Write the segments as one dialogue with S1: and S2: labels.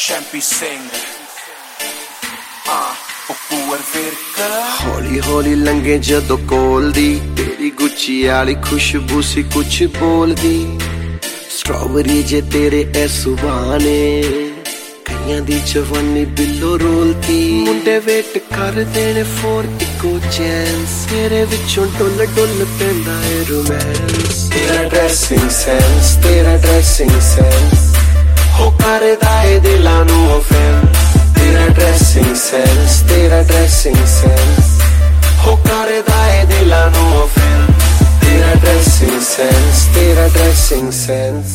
S1: Champi Singh Upur Virka
S2: हौली हौली लंघे जदों कोल दी तेरी गुच्ची आली खुशबू सी कुछ बोलदी स्ट्रॉबेरी जे तेरे ए सुभाने कईयां दी जवानी बिल्लो रोलती मुंडे वेट कर देने फोर इको चांस तेरे विचों डुल डुल पैंदा है रोमांस तेरा ड्रेसिंग सेंस हो करदा है दिलां नूं ऑफेंस तेरा ड्रेसिंग सेंस हो करदा है दिलां नूं ऑफेंस तेरा ड्रेसिंग सेंस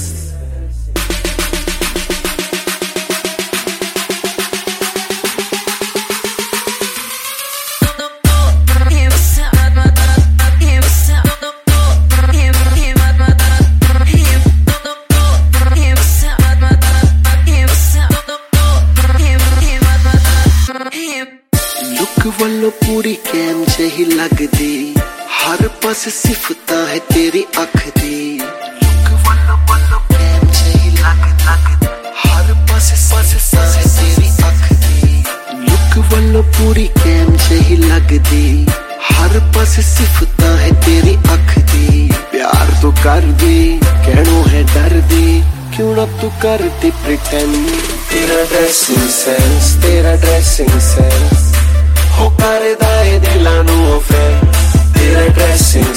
S2: लुक वालों पूरी कैम जही लगदी हर पास सिफता है तेरी अख दी लुक वालों कैम जही लगदी हर पास सिफता है तेरी अख दी लुक वालों पूरी कैम जही लगदी हर पास सिफता है तेरी अख दी प्यार तो कर दी कहनो है डर दी क्यों ना तू करती प्रिटेंड तेरा ड्रेसिंग सेंस हो करदा है दिलां नूं ऑफेंस तेरा ड्रेसिंग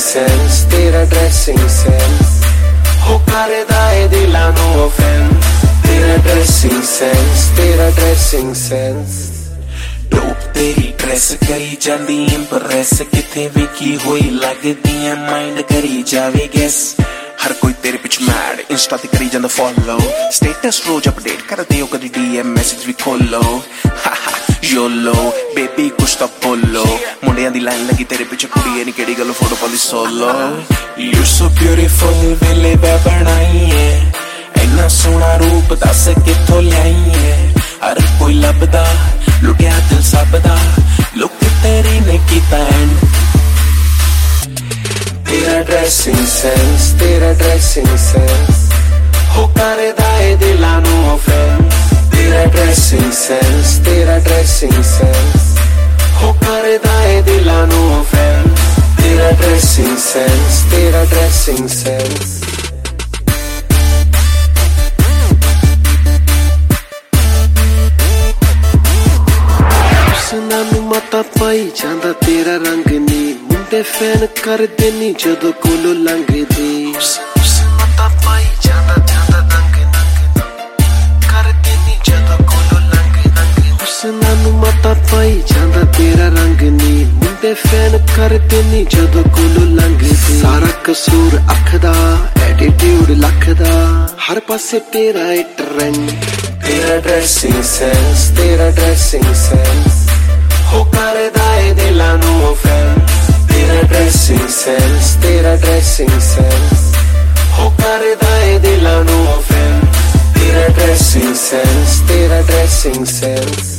S2: सेंस हो करदा है दिलां नूं ऑफेंस तेरा ड्रेसिंग सेंस
S1: डोप तेरी ड्रेस करी जांदी इंप्रेस किथे विकी होई लगदी ऐ माइंड करी जावे गेस हर कोई तेरे पिछ मैड इंस्टा ते करी जांदा फॉलो स्टेटस रोज अपडेट कर दियो कदी डीएम मैसेज भी खोलो योलो बेबी कुछ तो बोलो मुंडियां दी लाइन लगी तेरे पिछ कुड़िए नी केड़ी गल फोटो पांदी सोलो यू सो ब्यूटीफुल वेले बनाईए इन्ना सोहना रूप दस किथों ल्याईए हर कोई लभदा लुटिया दिल सबदा लुक तेरी ने कीता एंड तेरा ड्रेसिंग सेंस हो करदा है दिलां नूं ऑफेंस तेरा ड्रेसिंग सेंस हो करदा है दिलां नूं ऑफेंस तेरा ड्रेसिंग सेंस हुस्ना नूं मता पाई जांदा तेरा रंग नी मुंडे फैन कर देनी जदों कोलों लंघदी मता पाई जांदा रंग कर देनी जदों कोलों लंघदी हुस्ना नूं मता पाई जांदा तेरा रंग नी मुंडे फैन कर देनी जदों कोलों लंघदी सारा कसूर अख दा एटीट्यूड लख दा हर पासे तेरा है ट्रेंड तेरा ड्रेसिंग सेंस हो करदा है दिलां नूं ऑफेंस तेरा ड्रेसिंग सेंस हो करदा है दिलां नूं ऑफेंस तेरा ड्रेसिंग सेंस